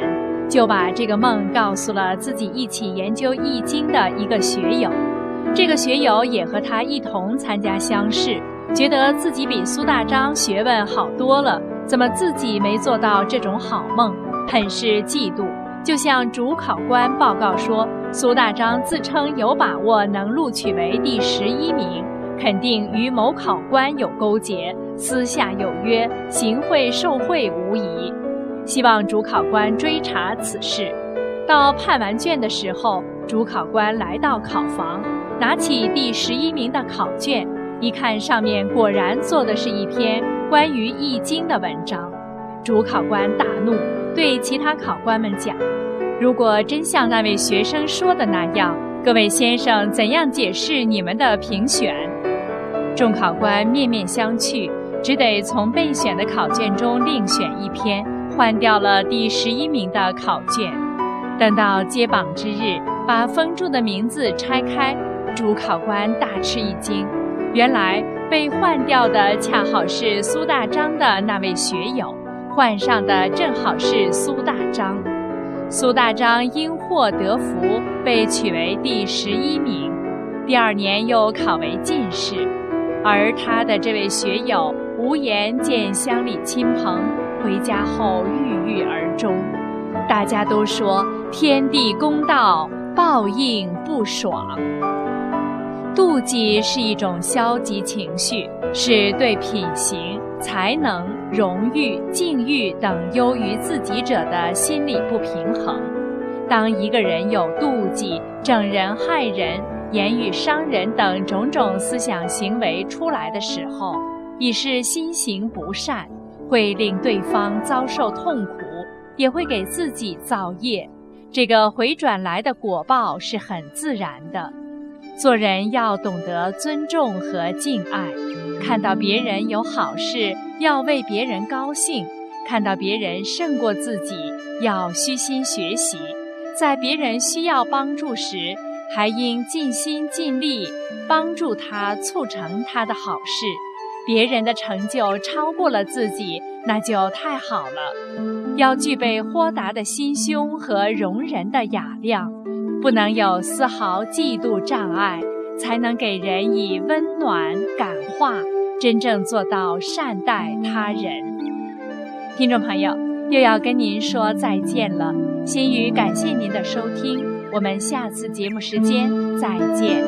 就把这个梦告诉了自己一起研究易经的一个学友。这个学友也和他一同参加乡试，觉得自己比苏大章学问好多了，怎么自己没做到这种好梦，很是嫉妒，就向主考官报告说，苏大章自称有把握能录取为第11名，肯定与某考官有勾结，私下有约，行贿受贿无疑，希望主考官追查此事。到判完卷的时候，主考官来到考房，拿起第11名的考卷，一看上面果然做的是一篇关于易经的文章。主考官大怒，对其他考官们讲，如果真像那位学生说的那样，各位先生怎样解释你们的评选？众考官面面相觑，只得从备选的考卷中另选一篇，换掉了第11名的考卷。等到揭榜之日，把封住的名字拆开，主考官大吃一惊，原来被换掉的恰好是苏大章的那位学友，换上的正好是苏大章。苏大章因祸得福，被取为第11名，第2年又考为进士。而他的这位学友无颜见乡里亲朋，回家后郁郁而终。大家都说天地公道，报应不爽。妒忌是一种消极情绪，是对品行、才能、荣誉、境遇等优于自己者的心理不平衡。当一个人有妒忌、整人害人、言语伤人等种种思想行为出来的时候，已是心行不善，会令对方遭受痛苦，也会给自己造业。这个回转来的果报是很自然的。做人要懂得尊重和敬爱，看到别人有好事，要为别人高兴，看到别人胜过自己，要虚心学习，在别人需要帮助时，还应尽心尽力帮助他，促成他的好事。别人的成就超过了自己，那就太好了。要具备豁达的心胸和容人的雅量，不能有丝毫嫉妒障碍，才能给人以温暖感化，真正做到善待他人。听众朋友，又要跟您说再见了，心语感谢您的收听，我们下次节目时间再见。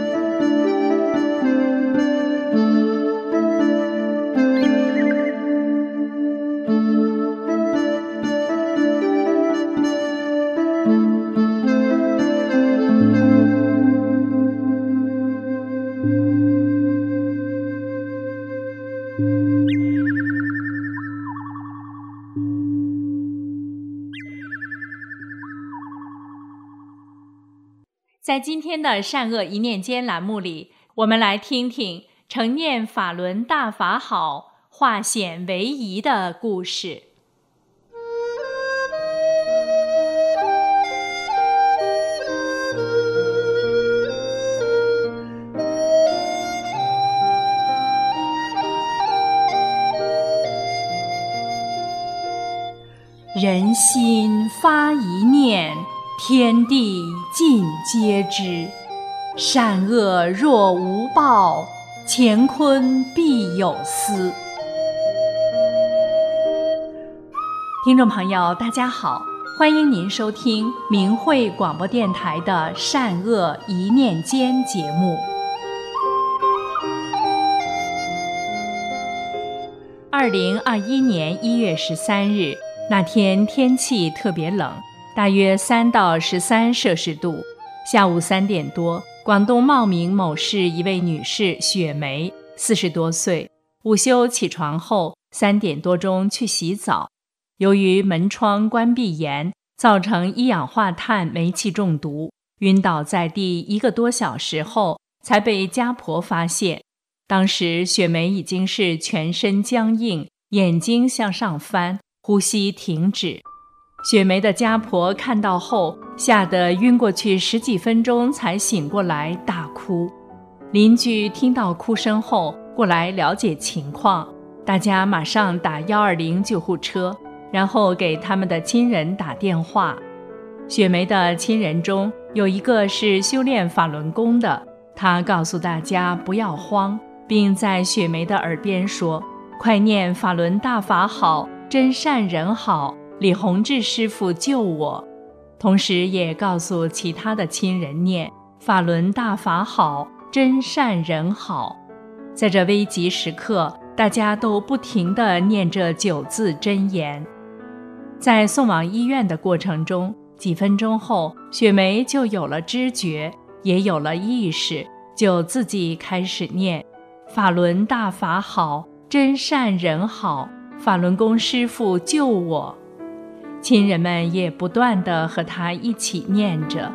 在今天的善恶一念间栏目里，我们来听听承念法轮大法好，化险为夷的故事。人心发一念，天地尽皆知。善恶若无报，乾坤必有私。听众朋友大家好，欢迎您收听明慧广播电台的善恶一念间节目。2021年1月13日，那天天气特别冷，大约3到13摄氏度。下午3点多，广东茂名某市一位女士雪梅，40多岁，午休起床后3点多钟去洗澡，由于门窗关闭严，造成一氧化碳煤气中毒，晕倒在地1个多小时后才被家婆发现。当时雪梅已经是全身僵硬，眼睛向上翻，呼吸停止。雪梅的家婆看到后，吓得晕过去10几分钟才醒过来，大哭。邻居听到哭声后过来了解情况，大家马上打120救护车。 然后给他们的亲人打电话。雪梅的亲人中有一个是修炼法轮功的，他告诉大家不要慌，并在雪梅的耳边说：快念法轮大法好，真善人好，李洪志师父救我。同时也告诉其他的亲人念法轮大法好，真善人好。在这危急时刻，大家都不停地念着9字真言。在送往医院的过程中，几分钟后，雪梅就有了知觉，也有了意识，就自己开始念法轮大法好，真善人好，法轮功师父救我。亲人们也不断地和他一起念着。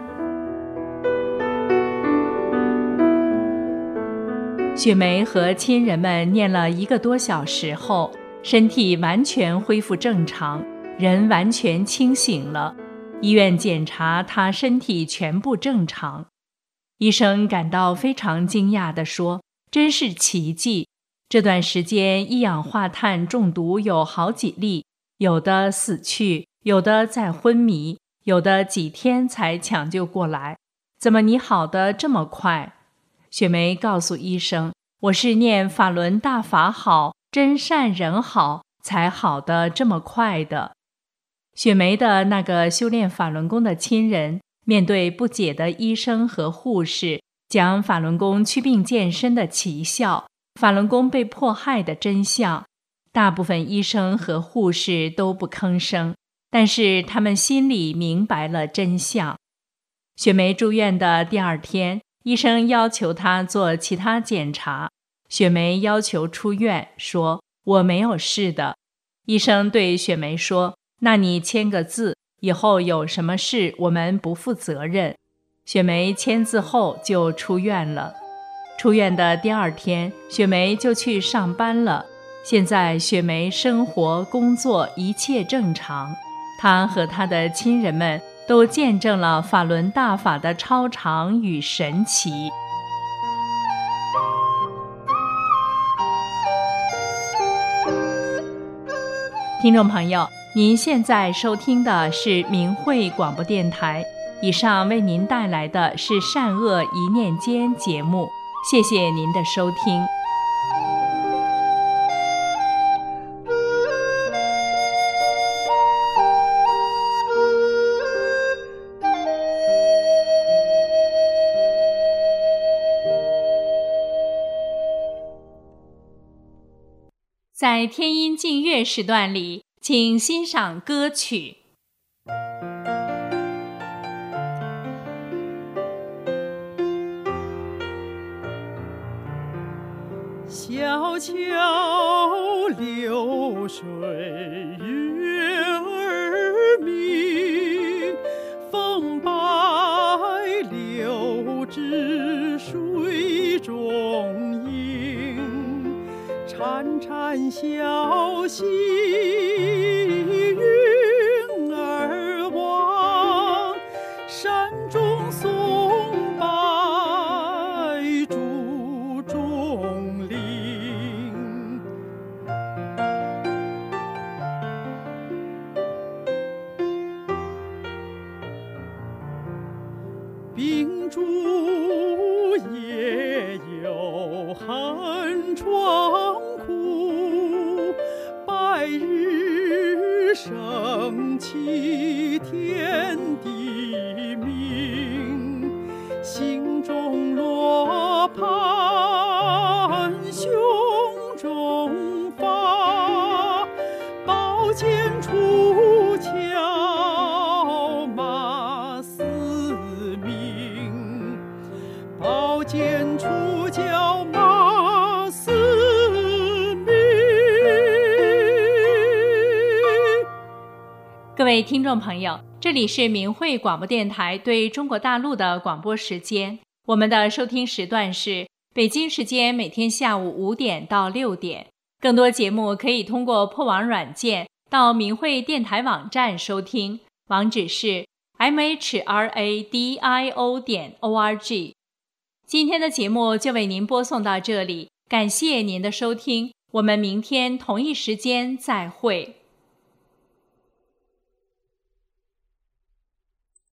雪梅和亲人们念了1个多小时后，身体完全恢复正常，人完全清醒了。医院检查她身体全部正常。医生感到非常惊讶地说：真是奇迹！这段时间一氧化碳中毒有好几例，有的死去，有的在昏迷，有的几天才抢救过来。怎么你好得这么快？雪梅告诉医生：我是念法轮大法好，真善人好，才好得这么快的。雪梅的那个修炼法轮功的亲人，面对不解的医生和护士，讲法轮功祛病健身的奇效，法轮功被迫害的真相，大部分医生和护士都不吭声，但是他们心里明白了真相。雪梅住院的第2天，医生要求她做其他检查，雪梅要求出院，说我没有事的。医生对雪梅说：那你签个字，以后有什么事我们不负责任。雪梅签字后就出院了。出院的第2天，雪梅就去上班了。现在雪梅生活工作一切正常，她和她的亲人们都见证了法轮大法的超常与神奇。听众朋友，您现在收听的是明慧广播电台，以上为您带来的是善恶一念间节目，谢谢您的收听。在天音净乐时段里，请欣赏歌曲。 小桥流水月儿明，风摆柳枝水中映，潺潺小溪云儿望，山中松柏竹中林，秉烛夜游寒窗苦，白日升起天地明，心中罗盘胸中发，宝剑出鞘马嘶鸣，宝剑出鞘马嘶鸣。 各位听众朋友，这里是明慧广播电台对中国大陆的广播时间，我们的收听时段是北京时间每天下午5点到6点。更多节目可以通过破网软件到明慧电台网站收听，网址是 mhradio.org。 今天的节目就为您播送到这里，感谢您的收听，我们明天同一时间再会。